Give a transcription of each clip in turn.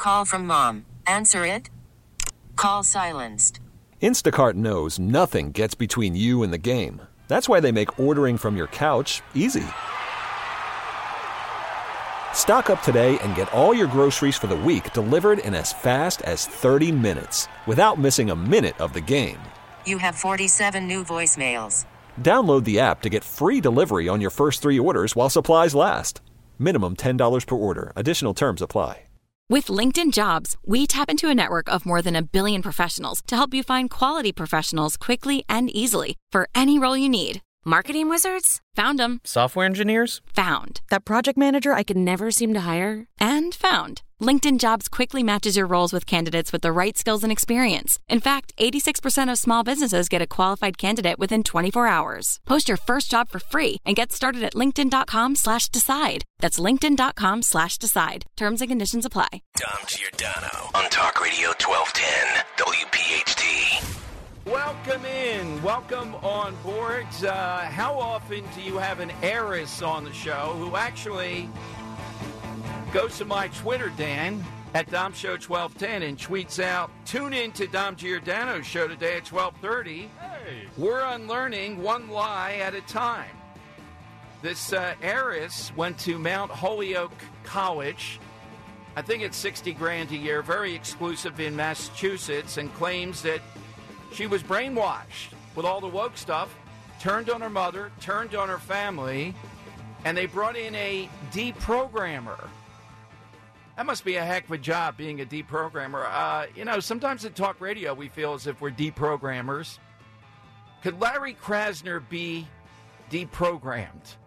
Call from mom. Answer it. Call silenced. Instacart knows nothing gets between you and the game. That's why they make ordering from your couch easy. Stock up today and get all your groceries for the week delivered in as fast as 30 minutes without missing a minute of the game. You have 47 new voicemails. Download the app to get free delivery on your first 3 orders while supplies last. Minimum $10 per order. Additional terms apply. With LinkedIn Jobs, we tap into a network of more than 1 billion professionals to help you find quality professionals quickly and easily for any role you need. Marketing wizards? Found them. Software engineers? Found. That project manager I could never seem to hire? And found. LinkedIn Jobs quickly matches your roles with candidates with the right skills and experience. In fact, 86% of small businesses get a qualified candidate within 24 hours. Post your first job for free and get started at linkedin.com/decide. That's linkedin.com/decide. Terms and conditions apply. Dom Giordano on Talk Radio 1210 WPHT. Welcome in. Welcome on board. How often do you have an heiress on the show who actually goes to my Twitter, Dan, at DomShow1210 and tweets out, tune in to Dom Giordano's show today at 12:30. Hey. We're unlearning one lie at a time. This heiress went to Mount Holyoke College. I think it's $60,000 a year, very exclusive in Massachusetts, and claims that she was brainwashed with all the woke stuff, turned on her mother, turned on her family, and they brought in a deprogrammer. That must be a heck of a job, being a deprogrammer. Sometimes at talk radio we feel as if we're deprogrammers. Could Larry Krasner be deprogrammed?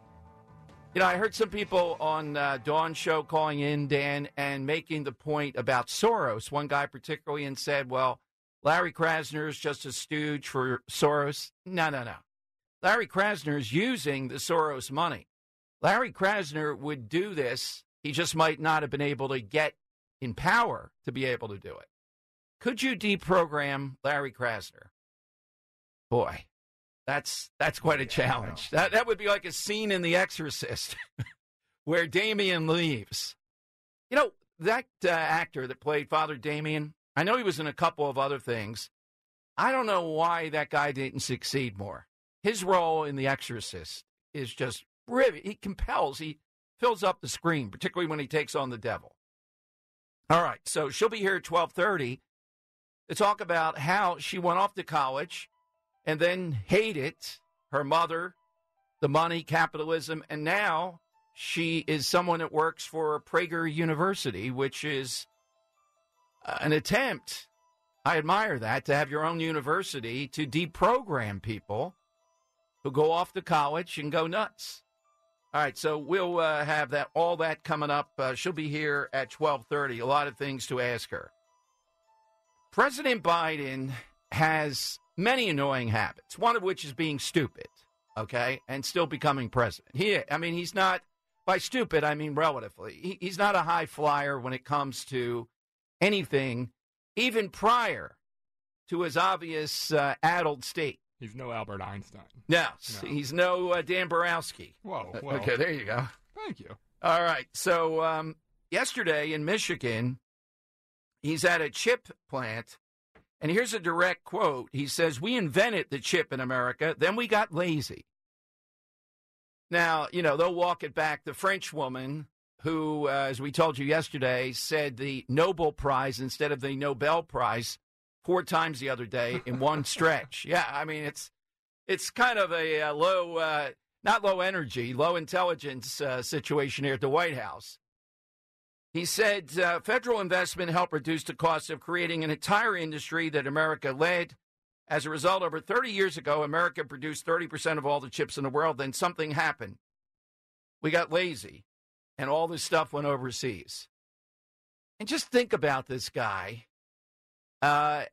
I heard some people on Dawn's show calling in, Dan, and making the point about Soros. One guy particularly and said, well, Larry Krasner is just a stooge for Soros. No. Larry Krasner is using the Soros money. Larry Krasner would do this. He just might not have been able to get in power to be able to do it. Could you deprogram Larry Krasner? Boy, that's quite a challenge. That would be like a scene in The Exorcist where Damien leaves. That actor that played Father Damien, I know he was in a couple of other things. I don't know why that guy didn't succeed more. His role in The Exorcist is just he fills up the screen, particularly when he takes on the devil. All right, so she'll be here at 12:30 to talk about how she went off to college and then hated her mother, the money, capitalism, and now she is someone that works for Prager University, which is an attempt, I admire that, to have your own university to deprogram people who go off to college and go nuts. All right, so we'll have all that coming up. She'll be here at 12:30. A lot of things to ask her. President Biden has many annoying habits, one of which is being stupid, okay, and still becoming president. He's not, by stupid, I mean relatively. He's not a high flyer when it comes to anything, even prior to his obvious addled state. He's no Albert Einstein. No. He's no Dan Borowski. Whoa. Okay, there you go. Thank you. All right. So yesterday in Michigan, he's at a chip plant, and here's a direct quote. He says, "We invented the chip in America, then we got lazy." Now, they'll walk it back. The French woman who, as we told you yesterday, said the Nobel Prize instead of the Nobel Prize 4 times the other day in one stretch. Yeah, it's kind of a low, not low energy, low intelligence situation here at the White House. He said federal investment helped reduce the cost of creating an entire industry that America led. As a result, over 30 years ago, America produced 30% of all the chips in the world. Then something happened. We got lazy, and all this stuff went overseas. And just think about this guy. I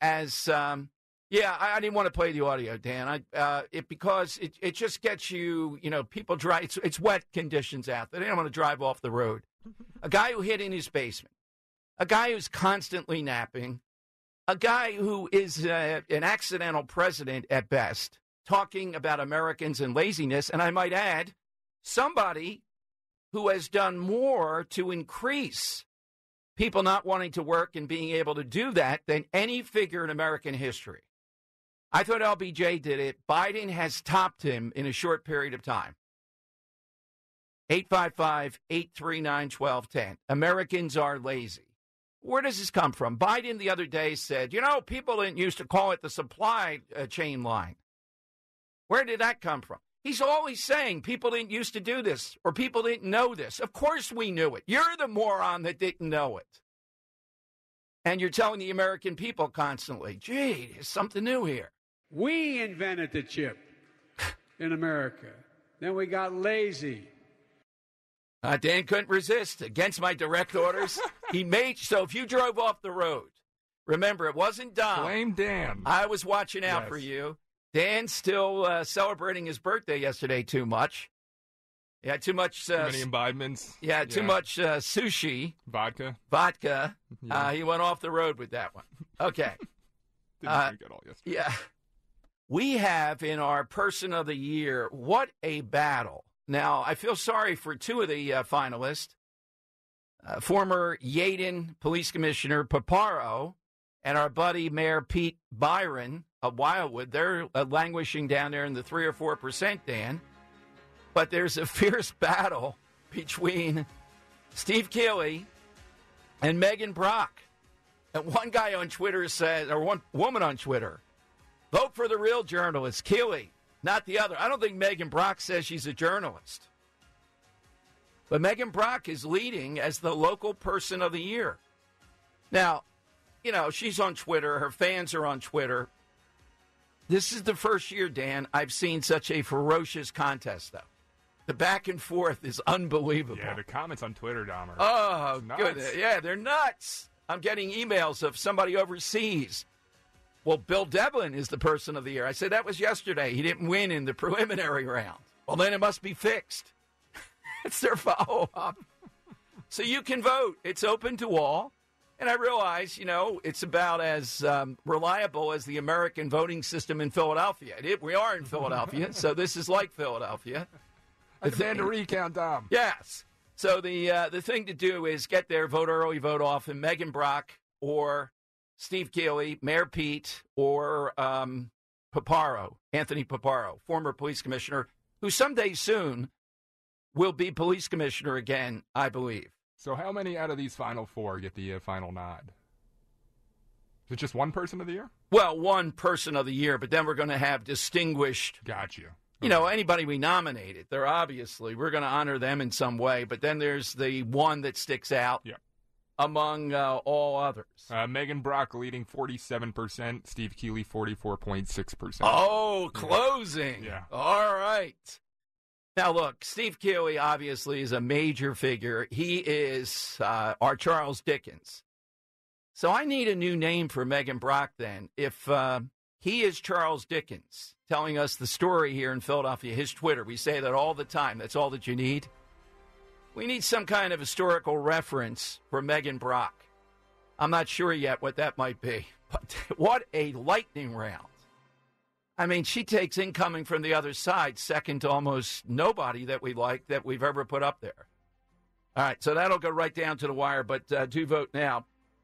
didn't want to play the audio, Dan. Because it just gets you, people drive. It's wet conditions out there. They don't want to drive off the road. A guy who hid in his basement. A guy who's constantly napping. A guy who is an accidental president at best, talking about Americans and laziness. And I might add, somebody who has done more to increase people not wanting to work and being able to do that than any figure in American history. I thought LBJ did it. Biden has topped him in a short period of time. 855-839-1210. Americans are lazy. Where does this come from? Biden the other day said, people didn't used to call it the supply chain line. Where did that come from? He's always saying people didn't used to do this or people didn't know this. Of course we knew it. You're the moron that didn't know it. And you're telling the American people constantly, gee, there's something new here. We invented the chip in America. Then we got lazy. Dan couldn't resist. Against my direct orders, so if you drove off the road, remember, it wasn't Dom. Blame Dan. I was watching out for you. Dan's still celebrating his birthday yesterday too much. Yeah, too much. Too many imbibements. Yeah, too much sushi. Vodka. Yeah. He went off the road with that one. Okay. Didn't drink it all yesterday. Yeah. We have in our Person of the Year, what a battle. Now, I feel sorry for two of the finalists, former Yeadon Police Commissioner Paparo and our buddy Mayor Pete Byron of Wildwood. They're languishing down there in the 3 or 4%, Dan. But there's a fierce battle between Steve Keeley and Megan Brock. And one guy on Twitter says, or one woman on Twitter, vote for the real journalist, Keeley, not the other. I don't think Megan Brock says she's a journalist. But Megan Brock is leading as the local Person of the Year. Now, she's on Twitter. Her fans are on Twitter. This is the first year, Dan, I've seen such a ferocious contest, though. The back and forth is unbelievable. Yeah, the comments on Twitter, Dahmer. Oh, good. Yeah, they're nuts. I'm getting emails of somebody overseas. Well, Bill Devlin is the Person of the Year. I said that was yesterday. He didn't win in the preliminary round. Well, then it must be fixed. It's their follow-up. So you can vote. It's open to all. And I realize, it's about as reliable as the American voting system in Philadelphia. We are in Philadelphia, so this is like Philadelphia. I demand a recount, Dom. Yes. So the thing to do is get there, vote early, vote often. Megan Brock or Steve Keeley, Mayor Pete, or Paparo, Anthony Paparo, former police commissioner, who someday soon will be police commissioner again, I believe. So how many out of these final four get the final nod? Is it just one Person of the Year? Well, one Person of the Year, but then we're going to have distinguished. Got you. Anybody we nominated, we're going to honor them in some way, but then there's the one that sticks out among all others. Megan Brock leading 47%, Steve Keeley 44.6%. Oh, closing. Yeah. All right. Now, look, Steve Keeley obviously is a major figure. He is our Charles Dickens. So I need a new name for Megan Brock then. If he is Charles Dickens telling us the story here in Philadelphia, his Twitter, we say that all the time. That's all that you need. We need some kind of historical reference for Megan Brock. I'm not sure yet what that might be, but what a lightning round. I mean, she takes incoming from the other side, second to almost nobody that we like that we've ever put up there. All right, so that'll go right down to the wire, but do vote now.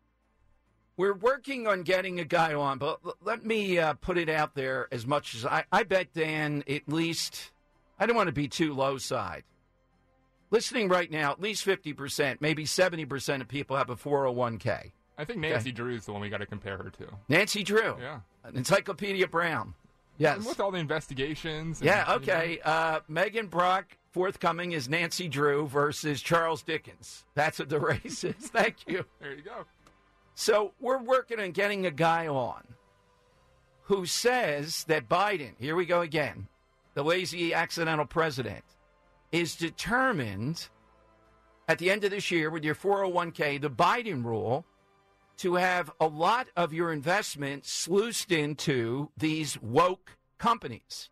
We're working on getting a guy on, but let me put it out there as much as I bet, Dan, at least, I don't want to be too low side. Listening right now, at least 50%, maybe 70% of people have a 401k. I think Nancy Drew is the one we got to compare her to. Nancy Drew? Yeah. Encyclopedia Brown. Yes. And with all the investigations. Yeah, okay. Megan Brock, forthcoming is Nancy Drew versus Charles Dickens. That's what the race is. Thank you. There you go. So we're working on getting a guy on who says that Biden, here we go again, the lazy accidental president, is determined at the end of this year with your 401k, the Biden rule, to have a lot of your investments sluiced into these woke companies.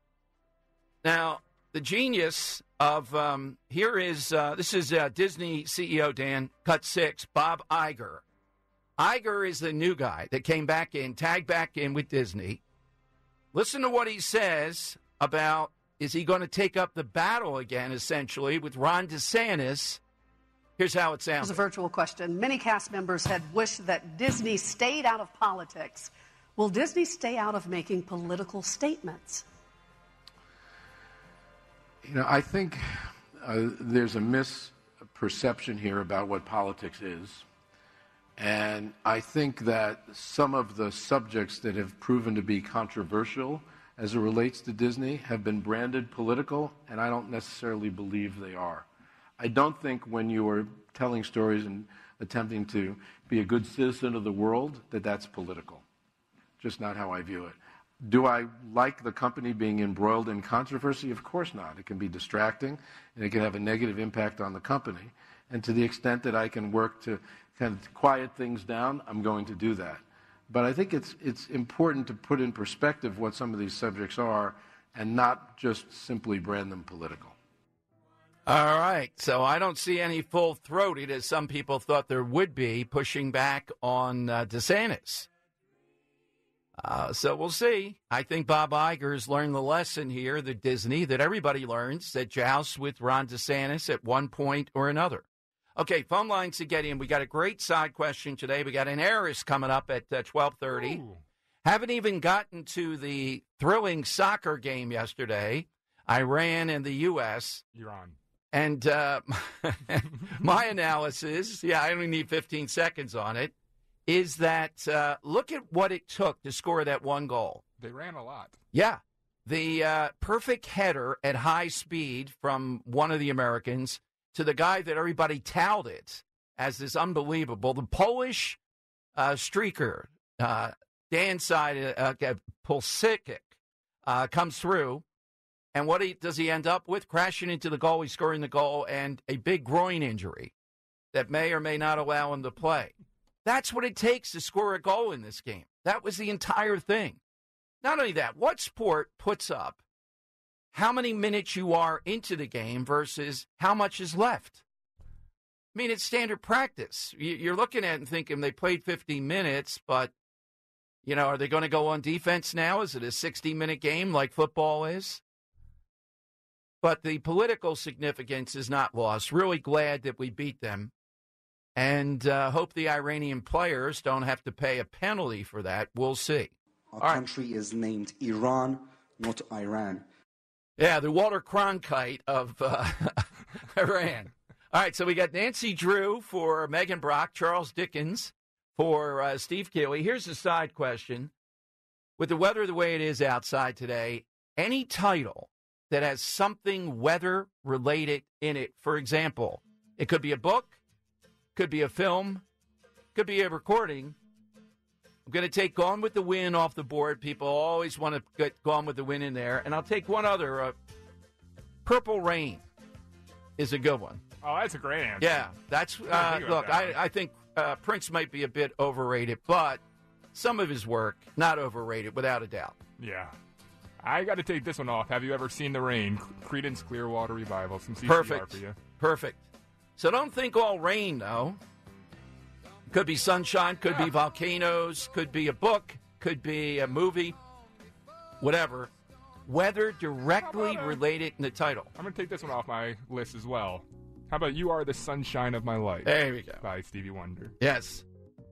Now, the genius of, this is Disney CEO, Dan, cut 6, Bob Iger. Iger is the new guy that came back in, tagged back in with Disney. Listen to what he says about, is he going to take up the battle again, essentially, with Ron DeSantis Here's how it It sounds. was a virtual question. Many cast members had wished that Disney stayed out of politics. Will Disney stay out of making political statements? I think there's a misperception here about what politics is. And I think that some of the subjects that have proven to be controversial as it relates to Disney have been branded political, and I don't necessarily believe they are. I don't think when you are telling stories and attempting to be a good citizen of the world that that's political. Just not how I view it. Do I like the company being embroiled in controversy? Of course not. It can be distracting, and it can have a negative impact on the company. And to the extent that I can work to kind of quiet things down, I'm going to do that. But I think it's important to put in perspective what some of these subjects are and not just simply brand them political. All right. So I don't see any full-throated, as some people thought there would be, pushing back on DeSantis. So we'll see. I think Bob Iger's learned the lesson here, the Disney, that everybody learns, that joust with Ron DeSantis at one point or another. Okay, phone lines to get in. We got a great side question today. We got an heiress coming up at 12:30. Ooh. Haven't even gotten to the thrilling soccer game yesterday, Iran and the U.S. Iran. And my analysis, I only need 15 seconds on it, is that look at what it took to score that one goal. They ran a lot. Yeah. The perfect header at high speed from one of the Americans to the guy that everybody touted as this unbelievable. The Polish streaker, Dan Pulisic, comes through. And what does he end up with? Crashing into the goal. He's scoring the goal and a big groin injury that may or may not allow him to play. That's what it takes to score a goal in this game. That was the entire thing. Not only that, what sport puts up how many minutes you are into the game versus how much is left? I mean, it's standard practice. You're looking at it and thinking they played 15 minutes, but, are they going to go on defense now? Is it a 60-minute game like football is? But the political significance is not lost. Really glad that we beat them. And hope the Iranian players don't have to pay a penalty for that. We'll see. Our country is named Iran, not Iran. Yeah, the Walter Cronkite of Iran. All right, so we got Nancy Drew for Megan Brock, Charles Dickens for Steve Keeley. Here's a side question. With the weather the way it is outside today, any title that has something weather-related in it, for example, it could be a book, could be a film, could be a recording. I'm going to take Gone with the Wind off the board. People always want to get Gone with the Wind in there. And I'll take one other. Purple Rain is a good one. Oh, that's a great answer. Yeah, that's look, I think Prince might be a bit overrated, but some of his work, not overrated, without a doubt. Yeah. I got to take this one off. Have you ever seen The Rain? Creedence Clearwater Revival. Some CCR Perfect. for you. Perfect. So don't think all rain, though. Could be sunshine, could be volcanoes, could be a book, could be a movie, whatever. Weather directly related in the title. I'm going to take this one off my list as well. How about You Are the Sunshine of My Life? There we go. By Stevie Wonder. Yes.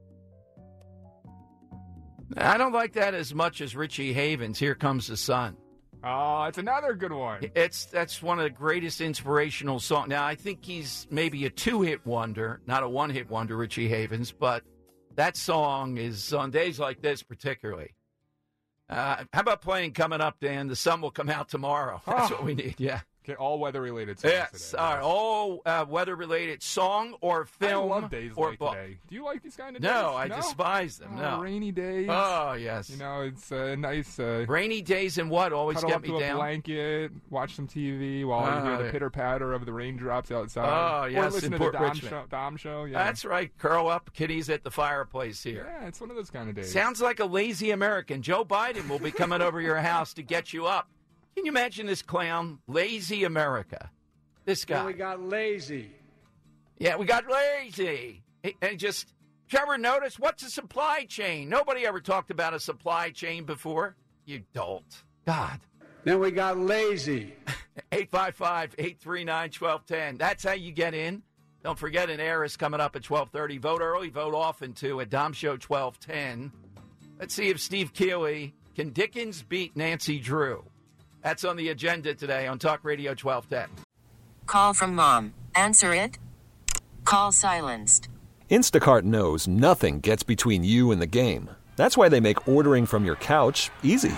I don't like that as much as Richie Havens' Here Comes the Sun. Oh, it's another good one. That's one of the greatest inspirational songs. Now, I think he's maybe a two-hit wonder, not a one-hit wonder, Richie Havens, but that song is on days like this particularly. How about playing coming up, Dan? The sun will come out tomorrow. That's what we need, yeah. Okay, all weather-related songs yes, today. All right, all weather-related song or film I love days or like book. Today. Do you like these kind of days? No, I despise them. No. Rainy days. Oh, yes. It's a nice... rainy days and what always get me down? Cuddle up to a blanket, watch some TV while you hear the pitter-patter of the raindrops outside. Oh, yes, or listen to the Dom show. Yeah. That's right. Curl up, kitties at the fireplace here. Yeah, it's one of those kind of days. Sounds like a lazy American. Joe Biden will be coming over your house to get you up. Can you imagine this clown? Lazy America. This guy. And we got lazy. Yeah, we got lazy. And just, did you ever notice, what's a supply chain? Nobody ever talked about a supply chain before. You dolt. God. Then we got lazy. 855-839-1210. That's how you get in. Don't forget an heiress coming up at 12:30. Vote early, vote often, too, at Dom Show 1210. Let's see if Steve Keeley can Dickens beat Nancy Drew. That's on the agenda today on Talk Radio 1210. Call from mom. Answer it. Call silenced. Instacart knows nothing gets between you and the game. That's why they make ordering from your couch easy.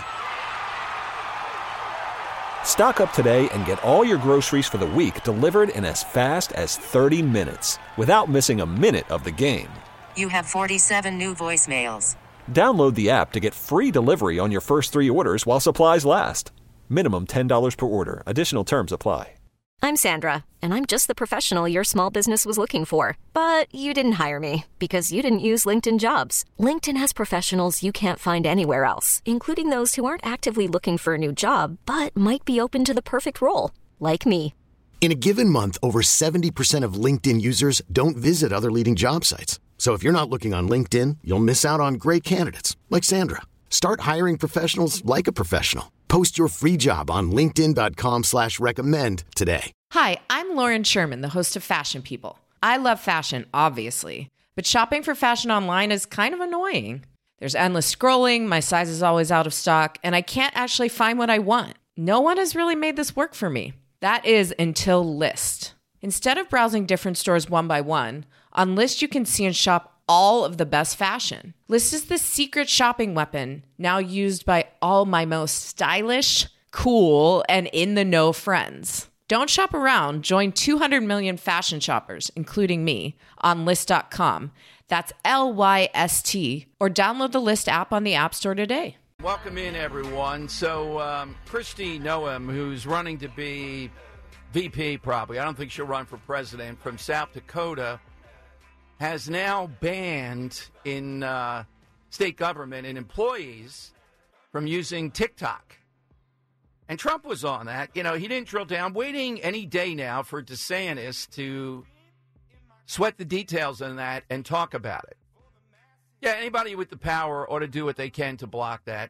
Stock up today and get all your groceries for the week delivered in as fast as 30 minutes without missing a minute of the game. You have 47 new voicemails. Download the app to get free delivery on your first 3 orders while supplies last. Minimum $10 per order. Additional terms apply. I'm Sandra, and I'm just the professional your small business was looking for. But you didn't hire me because you didn't use LinkedIn Jobs. LinkedIn has professionals you can't find anywhere else, including those who aren't actively looking for a new job, but might be open to the perfect role, like me. In a given month, over 70% of LinkedIn users don't visit other leading job sites. So if you're not looking on LinkedIn, you'll miss out on great candidates like Sandra. Start hiring professionals like a professional. Post your free job on linkedin.com/recommend today. Hi, I'm Lauren Sherman, the host of Fashion People. I love fashion, obviously, but shopping for fashion online is kind of annoying. There's endless scrolling, my size is always out of stock, and I can't actually find what I want. No one has really made this work for me. That is until Lyst. Instead of browsing different stores one by one, on Lyst you can see and shop all of the best fashion. Lyst is the secret shopping weapon now used by all my most stylish, cool, and in-the-know friends. Don't shop around. Join 200 million fashion shoppers, including me, on Lyst.com. That's LYST. Or download the Lyst app on the App Store today. Welcome in, everyone. So, Kristi Noem, who's running to be VP probably, I don't think she'll run for president, from South Dakota, has now banned in state government and employees from using TikTok. And Trump was on that. You know, he didn't drill down. Waiting any day now for DeSantis to sweat the details on that and talk about it. Yeah, anybody with the power ought to do what they can to block that.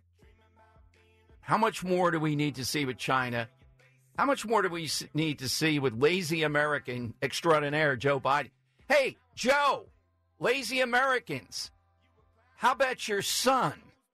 How much more do we need to see with China? How much more do we need to see with lazy American extraordinaire Joe Biden? Hey, Joe, lazy Americans, how about your son?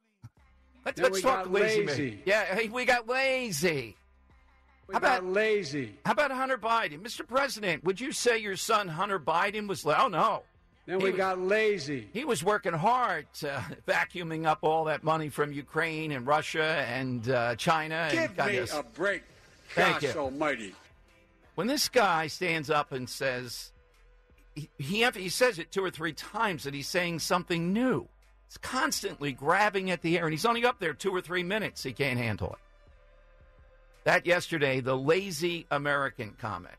Let's talk lazy. Yeah, hey, we got lazy. How about lazy? How about Hunter Biden? Mr. President, would you say your son Hunter Biden was oh, no. Then we got lazy. He was working hard, vacuuming up all that money from Ukraine and Russia and China. Give me a break. Thank Gosh you. almighty. When this guy stands up and says, he says it 2 or 3 times that he's saying something new. He's constantly grabbing at the air, and he's only up there 2 or 3 minutes. He can't handle it. That yesterday, the lazy American comments.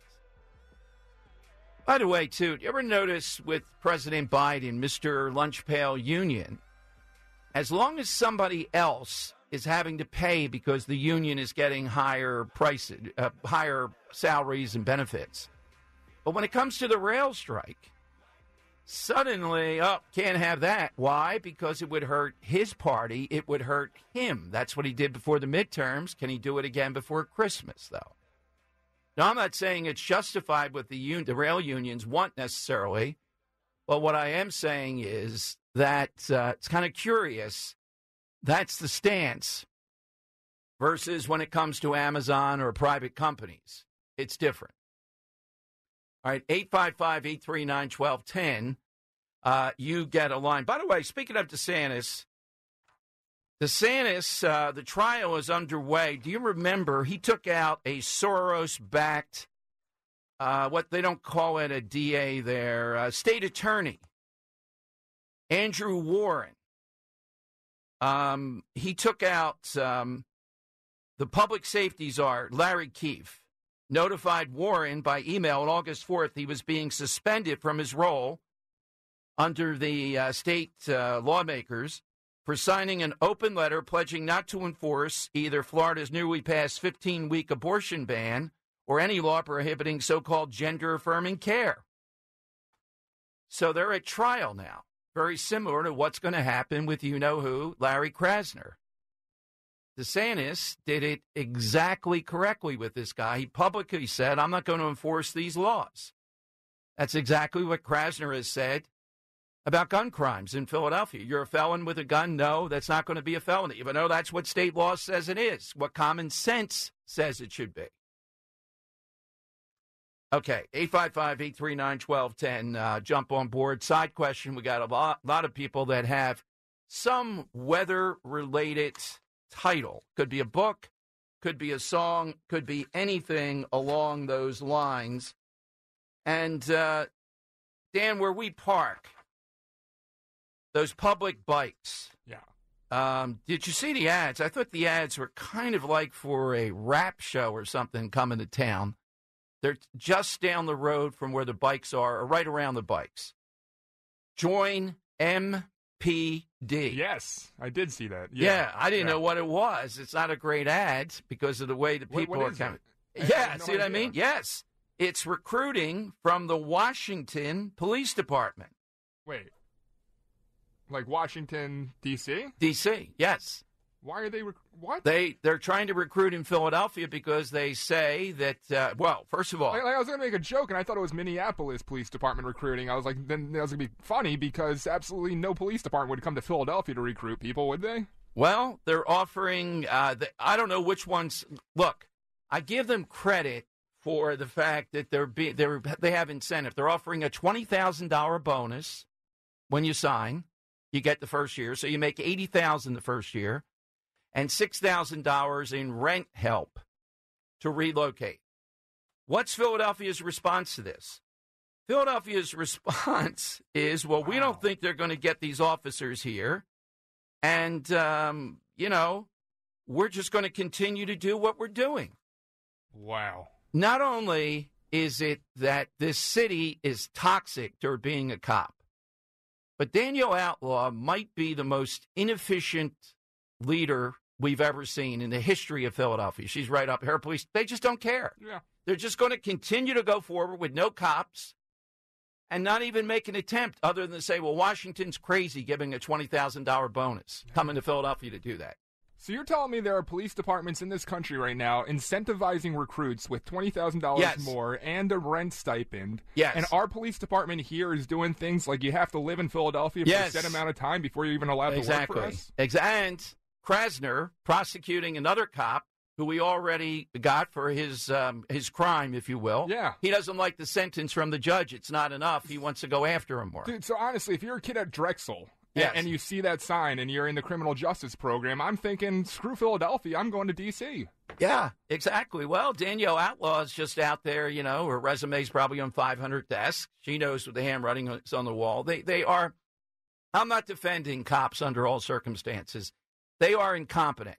By the way, too, do you ever notice with President Biden, Mr. Lunch Pail Union, as long as somebody else is having to pay because the union is getting higher prices, higher salaries and benefits. But when it comes to the rail strike, suddenly, can't have that. Why? Because it would hurt his party. It would hurt him. That's what he did before the midterms. Can he do it again before Christmas, though? Now, I'm not saying it's justified what the rail unions want necessarily, but what I am saying is that it's kind of curious. That's the stance versus when it comes to Amazon or private companies. It's different. All right, 855-839-1210. You get a line. By the way, speaking of DeSantis, the trial is underway. Do you remember he took out a Soros-backed, what they don't call it a DA there, state attorney, Andrew Warren. He took out the public safety czar, Larry Keefe, notified Warren by email on August 4th he was being suspended from his role under the state lawmakers for signing an open letter pledging not to enforce either Florida's newly passed 15-week abortion ban or any law prohibiting so-called gender-affirming care. So they're at trial now, very similar to what's going to happen with you-know-who, Larry Krasner. DeSantis did it exactly correctly with this guy. He publicly said, I'm not going to enforce these laws. That's exactly what Krasner has said about gun crimes in Philadelphia. You're a felon with a gun? No, that's not going to be a felony, even though that's what state law says it is, what common sense says it should be. Okay, 855-839-1210. Jump on board. Side question, we got a lot of people that have some weather-related title. Could be a book, could be a song, could be anything along those lines. And, Dan, where we park, those public bikes. Yeah. Did you see the ads? I thought the ads were kind of like for a rap show or something coming to town. They're just down the road from where the bikes are, or right around the bikes. Join MPD. Yes, I did see that. Yeah, I didn't know what it was. It's not a great ad because of the way the people what are is coming. it? Yeah, no see what I idea. mean? Yes. It's recruiting from the Washington Police Department. Wait. Like Washington, D.C.? D.C., yes. Why are they, what? They're trying to recruit in Philadelphia because they say that, well, first of all. I was going to make a joke, and I thought it was Minneapolis Police Department recruiting. I was like, then that was going to be funny because absolutely no police department would come to Philadelphia to recruit people, would they? Well, they're offering, I don't know which ones. Look, I give them credit for the fact that they have incentive. They're offering a $20,000 bonus when you sign. You get the first year, so you make $80,000 the first year, and $6,000 in rent help to relocate. What's Philadelphia's response to this? Philadelphia's response is, well, we don't think they're going to get these officers here, and, we're just going to continue to do what we're doing. Wow. Not only is it that this city is toxic toward being a cop, but Danielle Outlaw might be the most inefficient leader we've ever seen in the history of Philadelphia. She's right up. Her police, they just don't care. Yeah. They're just going to continue to go forward with no cops and not even make an attempt other than to say, well, Washington's crazy giving a $20,000 bonus, coming to Philadelphia to do that. So you're telling me there are police departments in this country right now incentivizing recruits with $20,000 more and a rent stipend. Yes. And our police department here is doing things like you have to live in Philadelphia for a set amount of time before you're even allowed to work for us? And Krasner prosecuting another cop who we already got for his crime, if you will. Yeah. He doesn't like the sentence from the judge. It's not enough. He wants to go after him more. Dude, so honestly, if you're a kid at Drexel... Yes. And you see that sign and you're in the criminal justice program, I'm thinking, screw Philadelphia, I'm going to D.C. Yeah, exactly. Well, Danielle Outlaw is just out there, her resume's probably on 500 desks. She knows what the handwriting is on the wall. They are, I'm not defending cops under all circumstances. They are incompetent,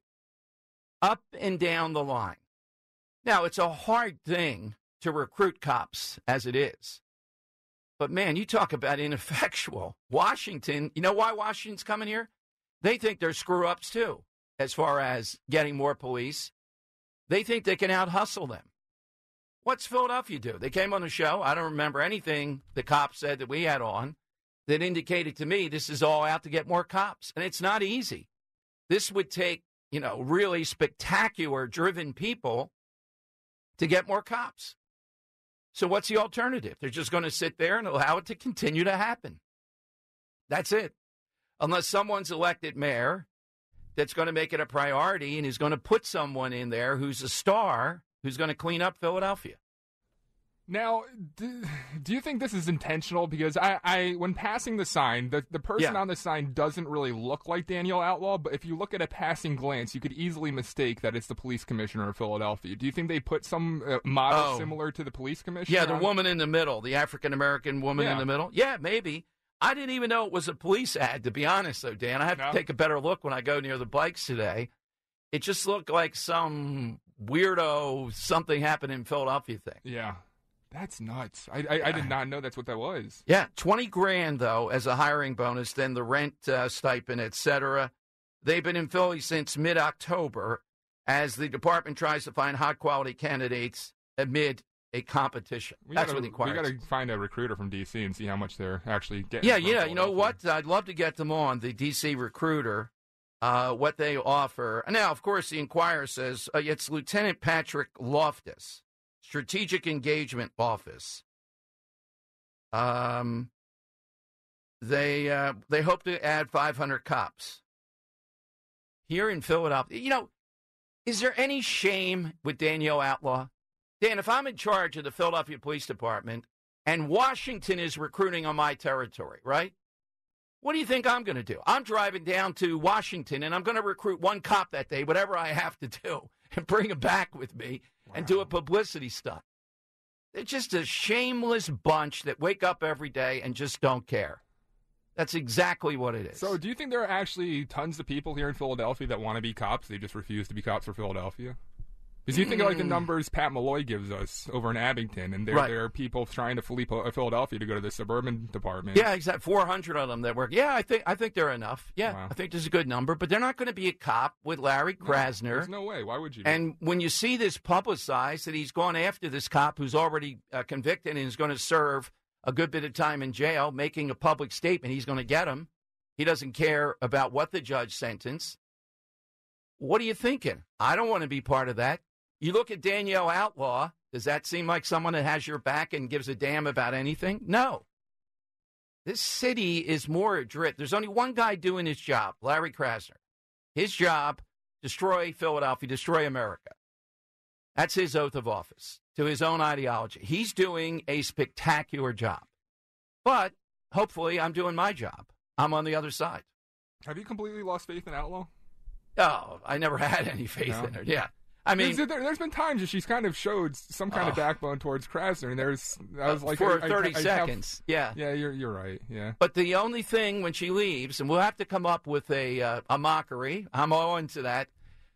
up and down the line. Now, it's a hard thing to recruit cops as it is. But, man, you talk about ineffectual. Washington, you know why Washington's coming here? They think they're screw-ups, too, as far as getting more police. They think they can out-hustle them. What's Philadelphia do? They came on the show. I don't remember anything the cops said that we had on that indicated to me this is all out to get more cops. And it's not easy. This would take, really spectacular driven people to get more cops. So what's the alternative? They're just going to sit there and allow it to continue to happen. That's it. Unless someone's elected mayor that's going to make it a priority and is going to put someone in there who's a star who's going to clean up Philadelphia. Now, do you think this is intentional? Because I when passing the sign, the person on the sign doesn't really look like Danielle Outlaw, but if you look at a passing glance, you could easily mistake that it's the police commissioner of Philadelphia. Do you think they put some model similar to the police commissioner? Yeah, the woman in the middle, the African-American woman in the middle. Yeah, maybe. I didn't even know it was a police ad, to be honest, though, Dan. I have to take a better look when I go near the bikes today. It just looked like some weirdo, something happened in Philadelphia thing. Yeah. That's nuts. I did not know that's what that was. Yeah, $20,000 though as a hiring bonus, then the rent stipend, etc. They've been in Philly since mid-October as the department tries to find high-quality candidates amid a competition. That's what the requires. We got to find a recruiter from D.C. and see how much they're actually getting. Yeah. You know what? I'd love to get them on, the D.C. recruiter, what they offer. Now, of course, the Inquirer says it's Lieutenant Patrick Loftus. Strategic Engagement Office. They hope to add 500 cops here in Philadelphia. You know, is there any shame with Danielle Outlaw? Dan, if I'm in charge of the Philadelphia Police Department and Washington is recruiting on my territory, right? What do you think I'm going to do? I'm driving down to Washington, and I'm going to recruit one cop that day, whatever I have to do, and bring him back with me and do a publicity stunt. They're just a shameless bunch that wake up every day and just don't care. That's exactly what it is. So do you think there are actually tons of people here in Philadelphia that want to be cops? They just refuse to be cops for Philadelphia? Because you think of like the numbers Pat Malloy gives us over in Abington, and there are people trying to flee Philadelphia to go to the suburban department. Yeah, exactly. 400 of them that work. Yeah, I think they're enough. Yeah, wow. I think there's a good number, but they're not going to be a cop with Larry Krasner. There's no way. Why would you? And when you see this publicized, that he's gone after this cop who's already convicted and is going to serve a good bit of time in jail, making a public statement, he's going to get him. He doesn't care about what the judge sentenced. What are you thinking? I don't want to be part of that. You look at Danielle Outlaw, does that seem like someone that has your back and gives a damn about anything? No. This city is more adrift. There's only one guy doing his job, Larry Krasner. His job, destroy Philadelphia, destroy America. That's his oath of office to his own ideology. He's doing a spectacular job. But hopefully I'm doing my job. I'm on the other side. Have you completely lost faith in Outlaw? Oh, I never had any faith in her, yeah. I mean, there's been times that she's kind of showed some kind of backbone towards Krasner, and I was like, for 30 seconds, yeah, you're right, yeah. But the only thing when she leaves, and we'll have to come up with a mockery. I'm all into that.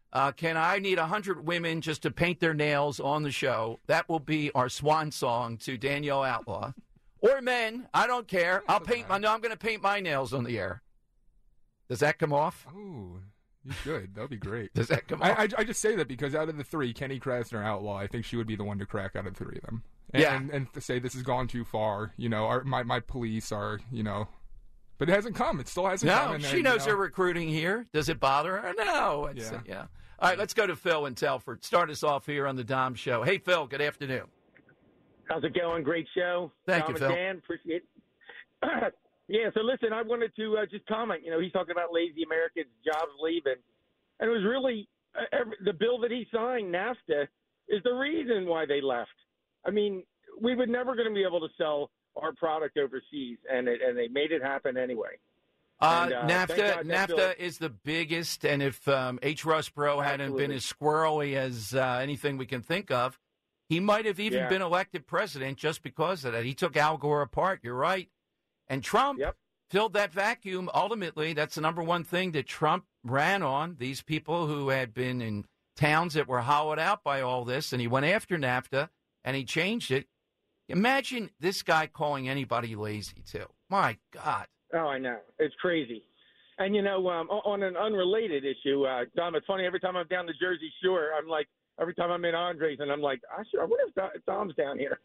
I need 100 women just to paint their nails on the show. That will be our swan song to Danielle Outlaw, or men. I don't care. I'm going to paint my nails on the air. Does that come off? Ooh. You should. That would be great. Does that come off? I just say that because out of the three, Kenny, Krasner, Outlaw, I think she would be the one to crack out of the three of them. And to say this has gone too far, my police are, but it hasn't come. It still hasn't come. No, she knows they're recruiting here. Does it bother her? No. Yeah. All right, let's go to Phil in Telford. Start us off here on the Dom Show. Hey, Phil, good afternoon. How's it going? Great show. Thank you, Phil. Dan, appreciate it. Yeah, so listen, I wanted to just comment. He's talking about lazy Americans, jobs leaving. And it was really the bill that he signed, NAFTA, is the reason why they left. I mean, we were never going to be able to sell our product overseas, and they made it happen anyway. NAFTA is the biggest, and if H. Russ Perot hadn't been as squirrely as anything we can think of, he might have even been elected president just because of that. He took Al Gore apart, you're right. And Trump filled that vacuum. Ultimately, that's the number one thing that Trump ran on, these people who had been in towns that were hollowed out by all this, and he went after NAFTA, and he changed it. Imagine this guy calling anybody lazy, too. My God. Oh, I know. It's crazy. And, on an unrelated issue, Dom, it's funny, every time I'm down the Jersey Shore, I'm like, every time I'm in Andres, and I'm like, I wonder if Dom's down here.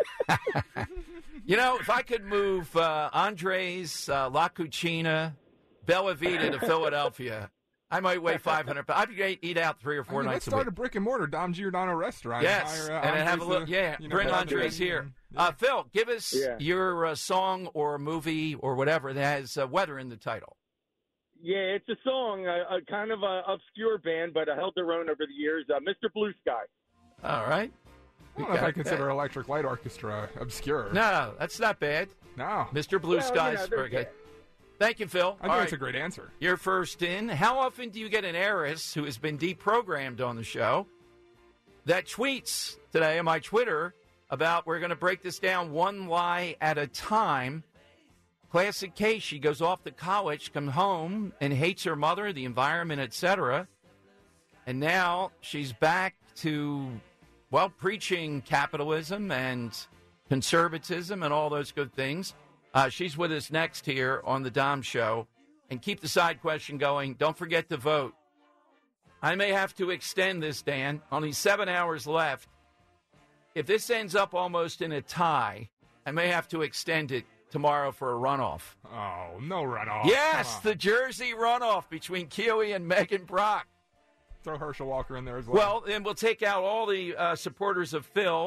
If I could move Andres, La Cucina, Bella Vita to Philadelphia, I might weigh 500 pounds. I'd eat out 3 or 4 nights a week. Let's start a brick-and-mortar Dom Giordano restaurant. Yes, and have a look. Bring Andres here. Phil, give us your song or movie or whatever that has weather in the title. Yeah, it's a song, a kind of a obscure band, but held their own over the years. Mr. Blue Sky. All right. I don't know if I consider Electric Light Orchestra obscure. No, that's not bad. No. Mr. Blue Sky's very good. Thank you, Phil. I think that's a great answer. You're first in. How often do you get an heiress who has been deprogrammed on the show that tweets today on my Twitter about we're going to break this down one lie at a time? Classic case. She goes off to college, comes home, and hates her mother, the environment, etc. And now she's back to, preaching capitalism and conservatism and all those good things. She's with us next here on the Dom Show. And keep the side question going. Don't forget to vote. I may have to extend this, Dan. Only 7 hours left. If this ends up almost in a tie, I may have to extend it tomorrow for a runoff. Oh, no runoff. Yes, the Jersey runoff between Keely and Megan Brock. Throw Herschel Walker in there as well. Well, then we'll take out all the supporters of Phil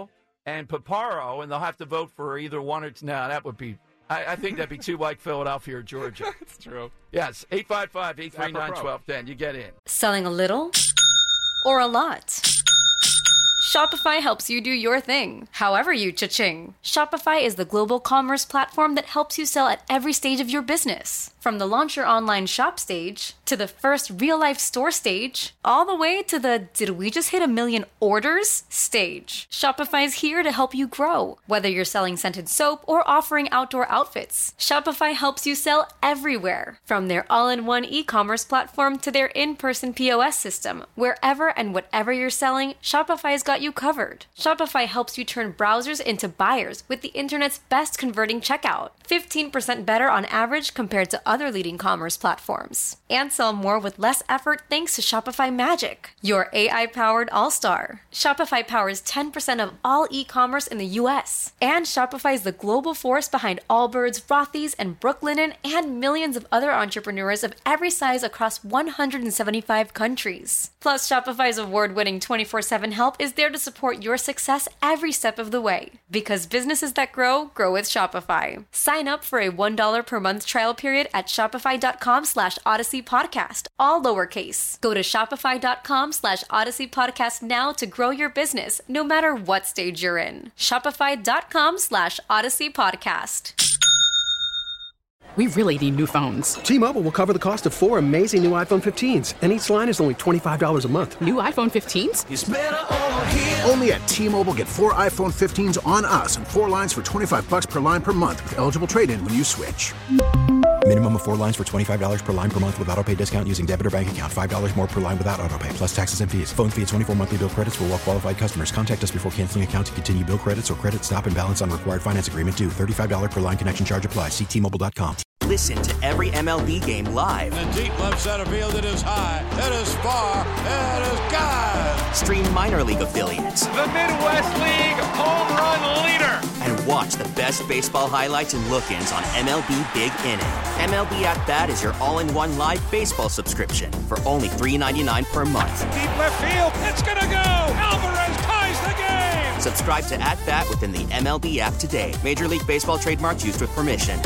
and Paparo, and they'll have to vote for either one or two. No, that would be, I think that'd be too like Philadelphia or Georgia. It's true. Yes, 855-839-1210. You get in. Selling a little or a lot? Shopify helps you do your thing, however you cha-ching. Shopify is the global commerce platform that helps you sell at every stage of your business. From the launch your online shop stage, to the first real-life store stage, all the way to the did we just hit 1 million orders stage. Shopify's here to help you grow. Whether you're selling scented soap or offering outdoor outfits, Shopify helps you sell everywhere. From their all-in-one e-commerce platform to their in-person POS system, wherever and whatever you're selling, Shopify's got you covered. Shopify helps you turn browsers into buyers with the internet's best converting checkout. 15% better on average compared to other leading commerce platforms. And sell more with less effort thanks to Shopify Magic, your AI-powered all-star. Shopify powers 10% of all e-commerce in the U.S. And Shopify is the global force behind Allbirds, Rothy's, and Brooklinen, and millions of other entrepreneurs of every size across 175 countries. Plus, Shopify's award-winning 24/7 help is there to support your success every step of the way. Because businesses that grow, grow with Shopify. Sign up for a $1 per month trial period at shopify.com/Odyssey Podcast, all lowercase. Go to shopify.com/Odyssey Podcast now to grow your business, no matter what stage you're in. Shopify.com/Odyssey Podcast. We really need new phones. T-Mobile will cover the cost of 4 amazing new iPhone 15s, and each line is only $25 a month. New iPhone 15s? It's better over here. Only at T-Mobile, get 4 iPhone 15s on us and 4 lines for $25 per line per month with eligible trade-in when you switch. Minimum of 4 lines for $25 per line per month with autopay discount using debit or bank account. $5 more per line without autopay, plus taxes and fees. Phone fee at 24 monthly bill credits for well-qualified customers. Contact us before canceling account to continue bill credits or credit stop and balance on required finance agreement due. $35 per line connection charge applies. See T-Mobile.com. Listen to every MLB game live. In the deep left center field, it is high, it is far, it is gone. Stream minor league affiliates. The Midwest League home run leader. And watch the best baseball highlights and look-ins on MLB Big Inning. MLB At Bat is your all-in-one live baseball subscription for only $3.99 per month. Deep left field, it's gonna go. Alvarez ties the game. Subscribe to At Bat within the MLB app today. Major League Baseball trademarks used with permission.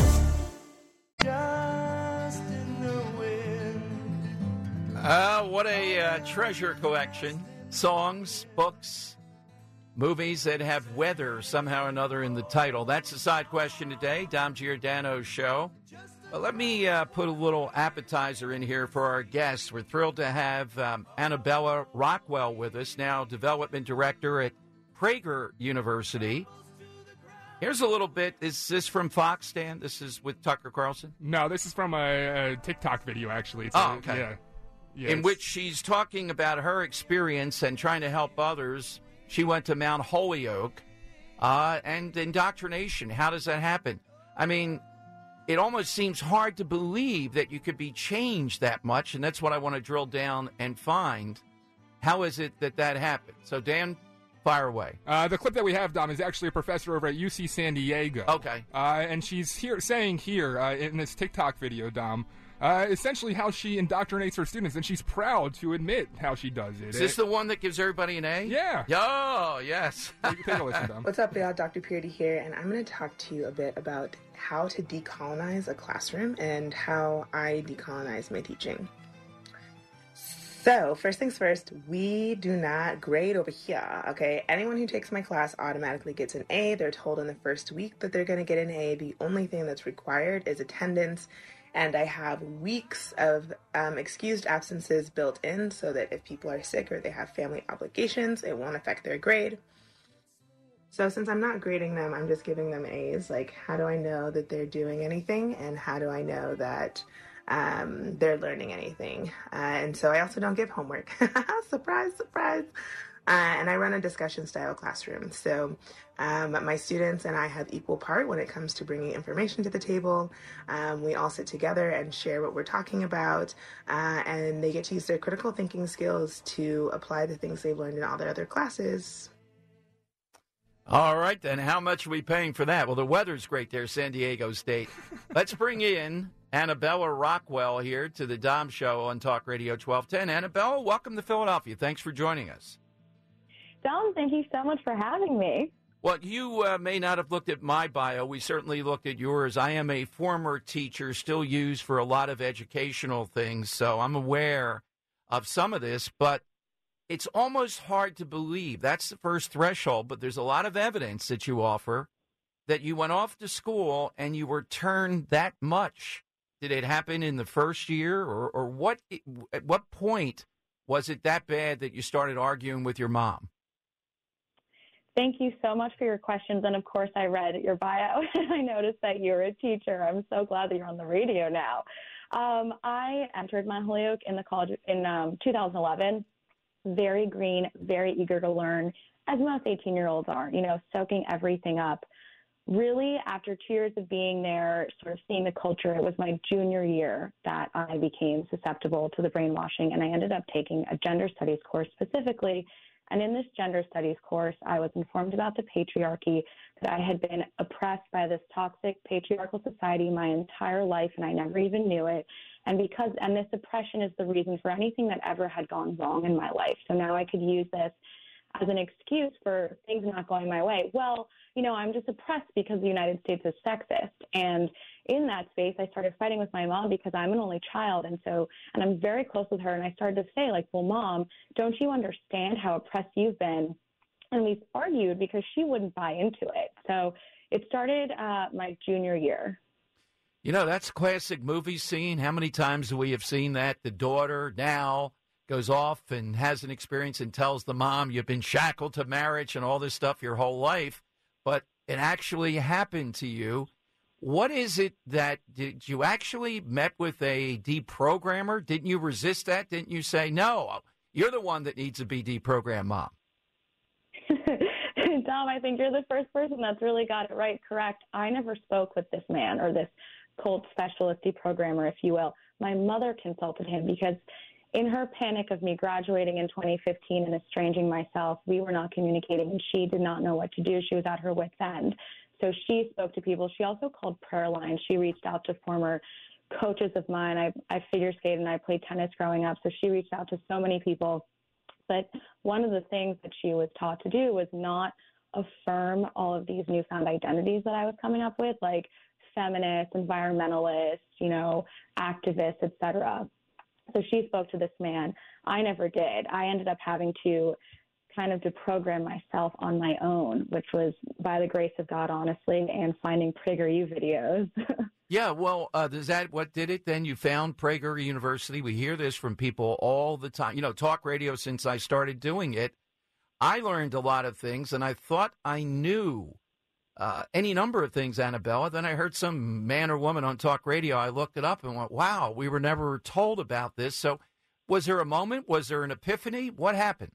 What a treasure collection. Songs, books, movies that have weather somehow or another in the title. That's the side question today, Dom Giordano's show. Let me put a little appetizer in here for our guests. We're thrilled to have Annabella Rockwell with us, now development director at Prager University. Here's a little bit. Is this from Fox, Dan? This is with Tucker Carlson? No, this is from a TikTok video, actually. Okay. Yeah. In which she's talking about her experience and trying to help others. She went to Mount Holyoke and indoctrination. How does that happen? I mean, it almost seems hard to believe that you could be changed that much, and that's what I want to drill down and find. How is it that happened? So, Dan, fire away. The clip that we have, Dom, is actually a professor over at UC San Diego. Okay. And she's saying here in this TikTok video, Dom, essentially how she indoctrinates her students, and she's proud to admit how she does it. Is this the one that gives everybody an A? Yeah. Oh, yes. Take a listen, Dom. What's up, y'all? Dr. Purity here, and I'm going to talk to you a bit about how to decolonize a classroom and how I decolonize my teaching. So, first things first, we do not grade over here, okay? Anyone who takes my class automatically gets an A. They're told in the first week that they're going to get an A. The only thing that's required is attendance, and I have weeks of excused absences built in so that if people are sick or they have family obligations, it won't affect their grade. So since I'm not grading them, I'm just giving them A's. Like, how do I know that they're doing anything, and how do I know that they're learning anything? And so I also don't give homework. Surprise, surprise. And I run a discussion-style classroom. So my students and I have equal part when it comes to bringing information to the table. We all sit together and share what we're talking about, and they get to use their critical thinking skills to apply the things they've learned in all their other classes. All right, then. How much are we paying for that? Well, the weather's great there, San Diego State. Let's bring in Annabella Rockwell here to the Dom Show on Talk Radio 1210. Annabella, welcome to Philadelphia. Thanks for joining us. Dom, thank you so much for having me. Well, you may not have looked at my bio. We certainly looked at yours. I am a former teacher, still used for a lot of educational things, so I'm aware of some of this, but it's almost hard to believe. That's the first threshold, but there's a lot of evidence that you offer that you went off to school and you were turned that much. Did it happen in the first year, or what? At what point was it that bad that you started arguing with your mom? Thank you so much for your questions. And of course, I read your bio and I noticed that you're a teacher. I'm so glad that you're on the radio now. I entered Mount Holyoke in the college in 2011. Very green, very eager to learn, as most 18-year-olds are, soaking everything up. Really, after 2 years of being there, sort of seeing the culture, it was my junior year that I became susceptible to the brainwashing, and I ended up taking a gender studies course specifically. And in this gender studies course, I was informed about the patriarchy, that I had been oppressed by this toxic patriarchal society my entire life, and I never even knew it. And this oppression is the reason for anything that ever had gone wrong in my life. So now I could use this as an excuse for things not going my way. Well, I'm just oppressed because the United States is sexist. And in that space, I started fighting with my mom because I'm an only child. And I'm very close with her. And I started to say, well, Mom, don't you understand how oppressed you've been? And we argued because she wouldn't buy into it. So it started my junior year. That's a classic movie scene. How many times do we have seen that? The daughter now goes off and has an experience and tells the mom, you've been shackled to marriage and all this stuff your whole life, but it actually happened to you. What is it did you actually met with a deprogrammer? Didn't you resist that? Didn't you say, no, you're the one that needs to be deprogrammed, Mom? Tom, I think you're the first person that's really got it right. Correct. I never spoke with this man or this cult specialist deprogrammer, if you will. My mother consulted him because in her panic of me graduating in 2015 and estranging myself, we were not communicating, and she did not know what to do. She was at her wit's end. So she spoke to people. She also called Prayer Line. She reached out to former coaches of mine. I figure skated and I played tennis growing up, so she reached out to so many people. But one of the things that she was taught to do was not affirm all of these newfound identities that I was coming up with, like feminist, environmentalist, activist, etc. So she spoke to this man. I never did. I ended up having to kind of deprogram myself on my own, which was by the grace of God, honestly, and finding PragerU videos. Yeah, well, is that what did it then? You found Prager University. We hear this from people all the time. Talk radio, since I started doing it, I learned a lot of things, and I thought I knew any number of things, Annabella. Then I heard some man or woman on talk radio. I looked it up and went, wow, we were never told about this. So was there a moment? Was there an epiphany? What happened?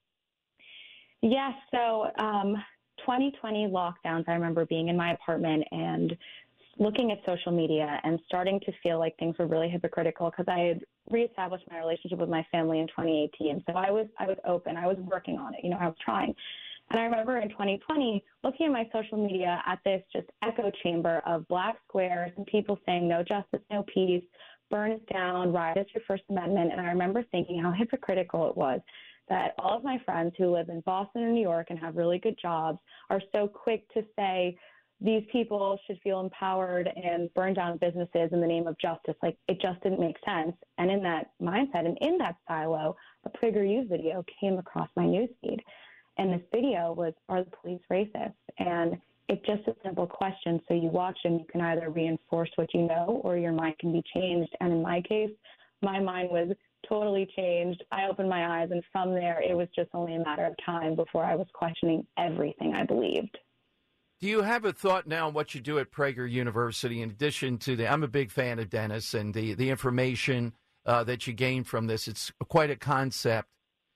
Yes. So 2020 lockdowns, I remember being in my apartment and looking at social media and starting to feel like things were really hypocritical because I had reestablished my relationship with my family in 2018. So I was open. I was working on it. I was trying. And I remember in 2020 looking at my social media at this just echo chamber of black squares and people saying no justice, no peace, burn it down, riot is your First Amendment. And I remember thinking how hypocritical it was that all of my friends who live in Boston and New York and have really good jobs are so quick to say these people should feel empowered and burn down businesses in the name of justice. Like, it just didn't make sense. And in that mindset and in that silo, a PragerU video came across my newsfeed. And this video was, are the police racist? And it's just a simple question. So you watch and you can either reinforce what you know or your mind can be changed. And in my case, my mind was totally changed. I opened my eyes, and from there, it was just only a matter of time before I was questioning everything I believed. Do you have a thought now on what you do at Prager University in addition to I'm a big fan of Dennis and the information that you gain from this. It's quite a concept.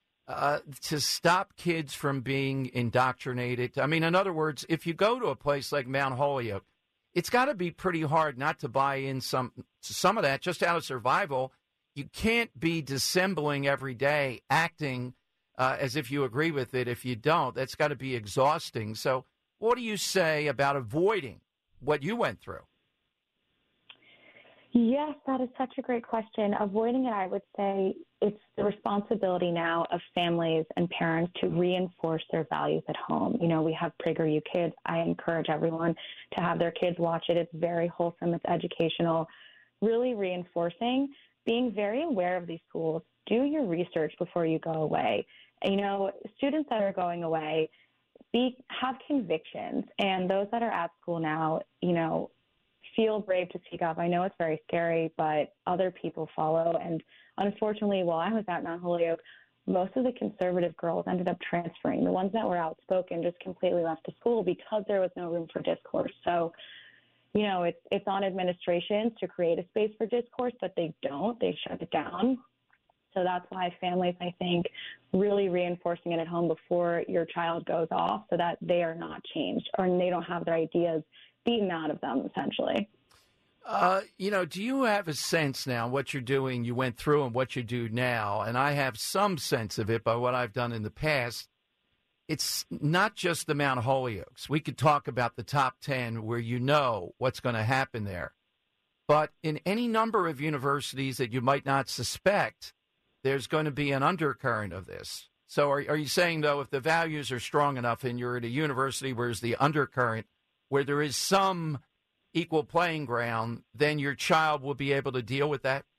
To stop kids from being indoctrinated. I mean, in other words, if you go to a place like Mount Holyoke, it's got to be pretty hard not to buy in some of that just out of survival. You can't be dissembling every day, acting as if you agree with it. If you don't, that's got to be exhausting. So what do you say about avoiding what you went through? Yes, that is such a great question. Avoiding it, I would say it's the responsibility now of families and parents to reinforce their values at home. You know, we have PragerU Kids. I encourage everyone to have their kids watch it. It's very wholesome. It's educational, really reinforcing, being very aware of these schools. Do your research before you go away. You know, students that are going away, have convictions, and those that are at school now, you know, feel brave to speak up. I know it's very scary, but other people follow. And unfortunately, while I was at Mount Holyoke, most of the conservative girls ended up transferring. The ones that were outspoken just completely left the school because there was no room for discourse. So, you know, it's on administrations to create a space for discourse, but they don't. They shut it down. So that's why families, I think, really reinforcing it at home before your child goes off so that they are not changed or they don't have their ideas beaten out of them, essentially. You know, do you have a sense now what you're doing, you went through and what you do now, and I have some sense of it by what I've done in the past. It's not just the Mount Holyokes. We could talk about the top 10 where you know what's going to happen there. But in any number of universities that you might not suspect, there's going to be an undercurrent of this. So are you saying, though, if the values are strong enough and you're at a university where there's the undercurrent, where there is some equal playing ground, then your child will be able to deal with that?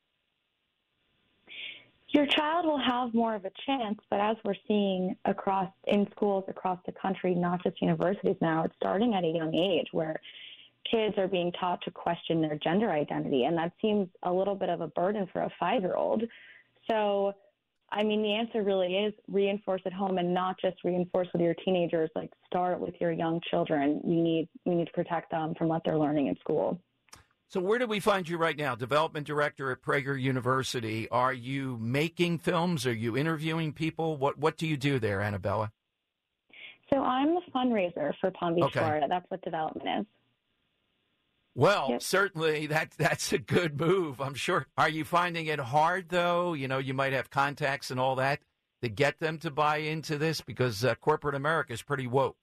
Your child will have more of a chance, but as we're seeing in schools across the country, not just universities now, it's starting at a young age where kids are being taught to question their gender identity, and that seems a little bit of a burden for a 5-year-old. So, I mean, the answer really is reinforce at home and not just reinforce with your teenagers. Like, start with your young children. We need to protect them from what they're learning in school. So where do we find you right now? Development director at Prager University. Are you making films? Are you interviewing people? What do you do there, Annabella? So I'm the fundraiser for Palm Beach, Florida. That's what development is. Well, certainly that's a good move, I'm sure. Are you finding it hard, though? You know, you might have contacts and all that to get them to buy into this because corporate America is pretty woke.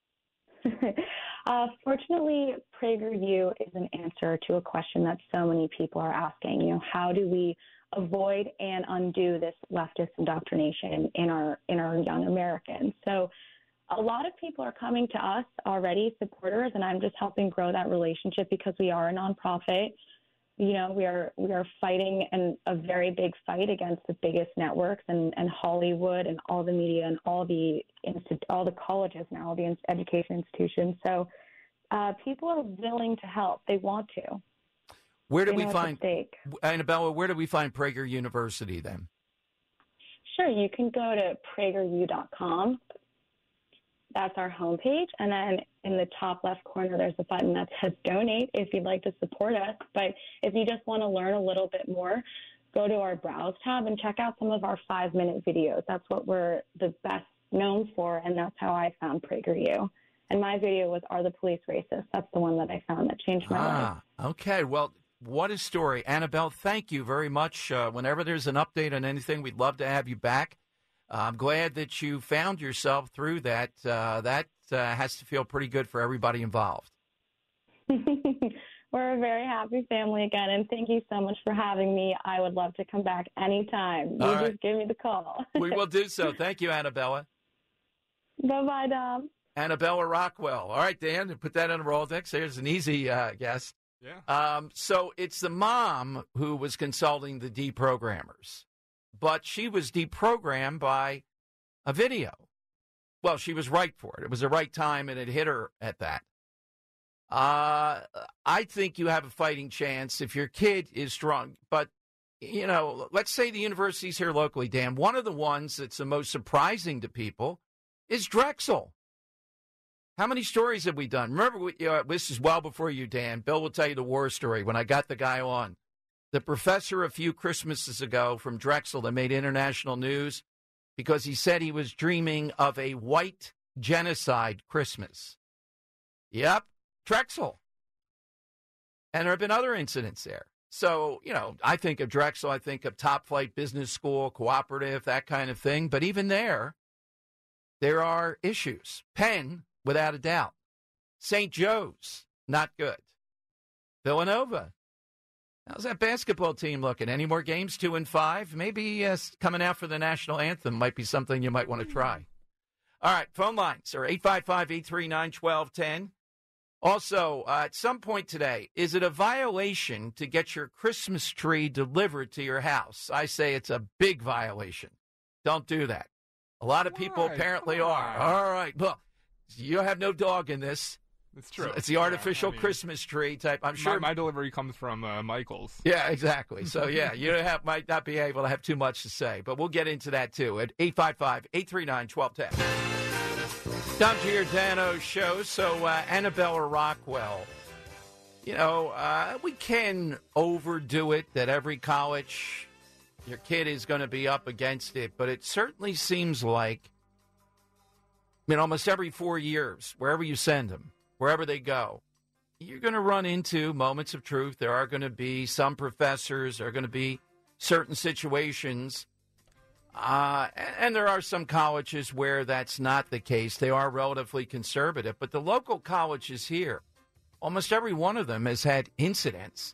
Fortunately, PragerU is an answer to a question that so many people are asking. You know, how do we avoid and undo this leftist indoctrination in our young Americans? So a lot of people are coming to us already, supporters, and I'm just helping grow that relationship because we are a nonprofit. You know, we are fighting a very big fight against the biggest networks and Hollywood and all the media and all the colleges now, all the education institutions. So people are willing to help. They want to. Where do we find, Annabella, where do we find Prager University then? Sure, you can go to PragerU.com. That's our homepage. And then in the top left corner, there's a button that says donate if you'd like to support us. But if you just want to learn a little bit more, go to our browse tab and check out some of our 5-minute videos. That's what we're the best known for. And that's how I found PragerU. And my video was, Are the Police Racist? That's the one that I found that changed my life. Okay. Well, what a story. Annabelle, thank you very much. Whenever there's an update on anything, we'd love to have you back. I'm glad that you found yourself through that. That has to feel pretty good for everybody involved. We're a very happy family again, and thank you so much for having me. I would love to come back anytime. Just give me the call. We will do so. Thank you, Annabella. Bye-bye, Dom. Annabella Rockwell. All right, Dan, put that on the Rolodex. There's an easy guess. Yeah. So it's the mom who was consulting the deprogrammers. But she was deprogrammed by a video. Well, she was right for it. It was the right time, and it hit her at that. I think you have a fighting chance if your kid is strong. But, you know, let's say the universities here locally, Dan, one of the ones that's the most surprising to people is Drexel. How many stories have we done? Remember, this is well before you, Dan. Bill will tell you the war story when I got the guy on. The professor a few Christmases ago from Drexel that made international news because he said he was dreaming of a white genocide Christmas. Yep, Drexel. And there have been other incidents there. So, you know, I think of Drexel, I think of Top Flight Business School, cooperative, that kind of thing. But even there are issues. Penn, without a doubt. St. Joe's, not good. Villanova. How's that basketball team looking? Any more games? 2-5? Maybe coming out for the national anthem might be something you might want to try. All right, phone lines are 855-839-1210. Also, at some point today, is it a violation to get your Christmas tree delivered to your house? I say it's a big violation. Don't do that. A lot of people apparently are. All right, well, you have no dog in this. It's true. It's the artificial Christmas tree type. I'm sure my delivery comes from Michael's. Yeah, exactly. So, yeah, you might not be able to have too much to say, but we'll get into that, too, at 855-839-1210. Dom Giordano show. So, Annabella Rockwell, we can overdo it that every college, your kid is going to be up against it, but it certainly seems like, almost every 4 years, wherever you send them, wherever they go, you're going to run into moments of truth. There are going to be some professors, there are going to be certain situations, and there are some colleges where that's not the case. They are relatively conservative, but the local colleges here, almost every one of them has had incidents.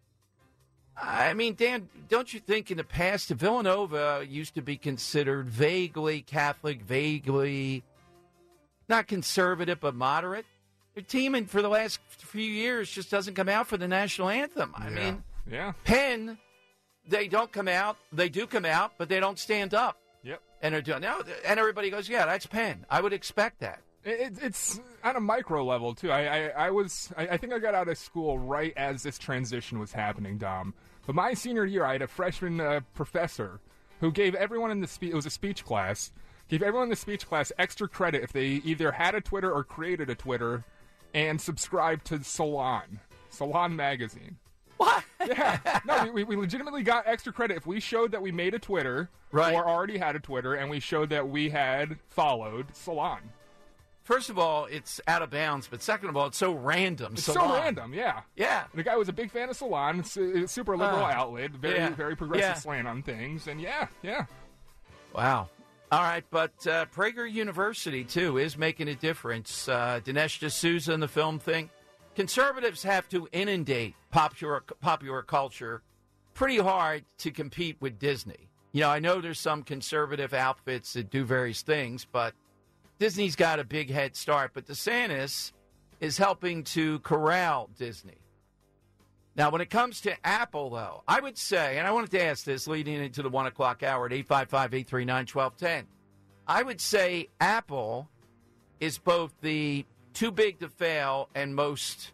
Dan, don't you think in the past, Villanova used to be considered vaguely Catholic, vaguely not conservative, but moderate? Their team for the last few years just doesn't come out for the national anthem. Penn, they don't come out. They do come out, but they don't stand up. Yep. And they're doing and everybody goes, yeah, that's Penn. I would expect that. It's on a micro level too. I think I got out of school right as this transition was happening, Dom. But my senior year, I had a freshman professor who gave everyone in it was a speech class. Gave everyone in the speech class extra credit if they either had a Twitter or created a Twitter and subscribed to Salon magazine. What? Yeah. No, we legitimately got extra credit if we showed that we made a Twitter or already had a Twitter, and we showed that we had followed Salon. First of all, it's out of bounds, but second of all, it's so random. It's Salon. so random, yeah. Yeah. The guy was a big fan of Salon. It's a super liberal outlet, very progressive slant on things, and yeah. Wow. All right, but Prager University, too, is making a difference. Dinesh D'Souza in the film thing. Conservatives have to inundate popular culture pretty hard to compete with Disney. I know there's some conservative outfits that do various things, but Disney's got a big head start. But DeSantis is helping to corral Disney. Now, when it comes to Apple, though, I would say, and I wanted to ask this leading into the 1 o'clock hour at 855-839-1210, I would say Apple is both the too big to fail and most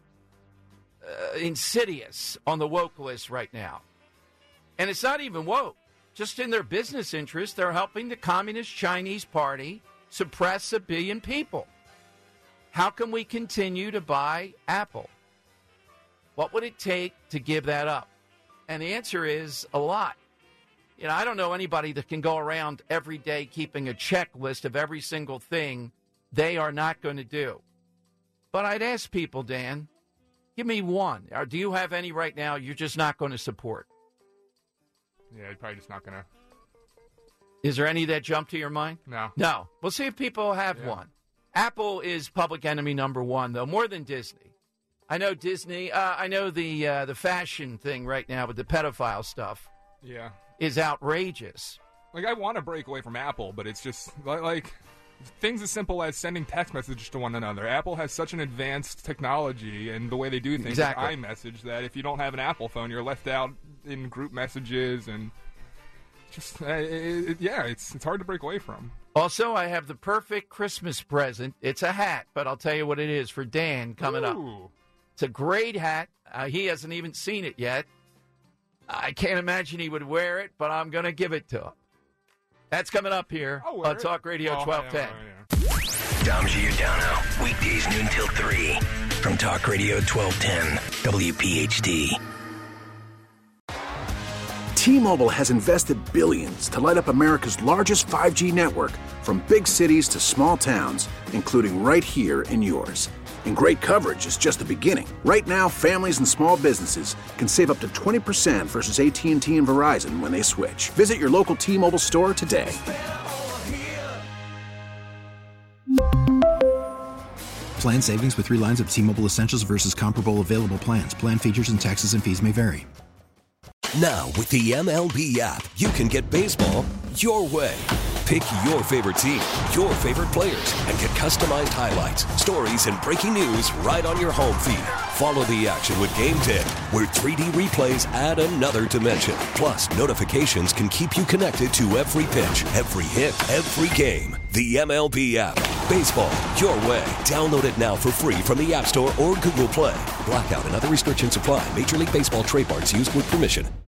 insidious on the woke list right now. And it's not even woke. Just in their business interest, they're helping the Communist Chinese Party suppress 1 billion people. How can we continue to buy Apple? What would it take to give that up? And the answer is a lot. I don't know anybody that can go around every day keeping a checklist of every single thing they are not going to do. But I'd ask people, Dan, give me one. Or do you have any right now you're just not going to support? Yeah, you're probably just not going to. Is there any that jump to your mind? No. We'll see if people have one. Apple is public enemy number one, though, more than Disney. I know Disney. I know the fashion thing right now with the pedophile stuff. Yeah, is outrageous. I want to break away from Apple, but it's just like things as simple as sending text messages to one another. Apple has such an advanced technology and the way they do things with iMessage that if you don't have an Apple phone, you're left out in group messages and just it's hard to break away from. Also, I have the perfect Christmas present. It's a hat, but I'll tell you what it is for Dan coming up. It's a great hat. He hasn't even seen it yet. I can't imagine he would wear it, but I'm going to give it to him. That's coming up here on Talk Radio 1210. Dom Giordano, weekdays noon till 3 from Talk Radio 1210, WPHT. T-Mobile has invested billions to light up America's largest 5G network, from big cities to small towns, including right here in yours. And great coverage is just the beginning. Right now, families and small businesses can save up to 20% versus AT&T and Verizon when they switch. Visit your local T-Mobile store today. Plan savings with 3 lines of T-Mobile Essentials versus comparable available plans. Plan features and taxes and fees may vary. Now, with the MLB app, you can get baseball your way. Pick your favorite team, your favorite players, and get customized highlights, stories, and breaking news right on your home feed. Follow the action with Game 10, where 3D replays add another dimension. Plus, notifications can keep you connected to every pitch, every hit, every game. The MLB app. Baseball your way. Download it now for free from the App Store or Google Play. Blackout and other restrictions apply. Major League Baseball trademarks used with permission.